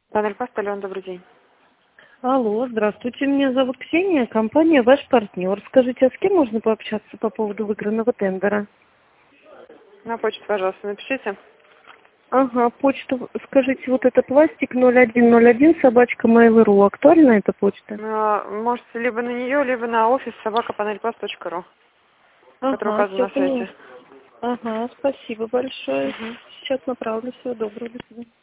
Панель Пастален, добрый день. Алло, здравствуйте, меня зовут Ксения, компания «Ваш партнер». Скажите, а с кем можно пообщаться по поводу выигранного тендера? На почту, пожалуйста, напишите. Ага, почту, скажите, вот это пластик 0101 собачка mail.ru. Актуальна эта почта? Можете либо на нее, либо на офис собакапанельпаст.ру, который Ага, указан все на сайте. поняла. Ага, спасибо большое. Мгм. Сейчас направлю. Всего доброго, до свидания.